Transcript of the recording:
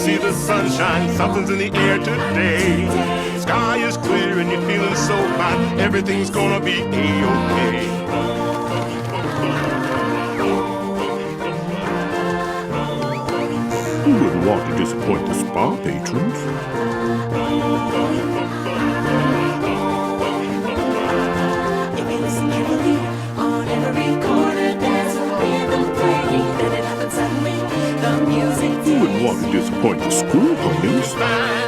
see the sunshine, something's in the air today. Sky is clear and you're feeling so fine, everything's gonna be A-OK. Who wouldn't want to disappoint the spa patrons? If you listen carefully, on every corner there's a rhythm playing. Then it happens suddenly, the music Who wouldn't want to disappoint the school ponies?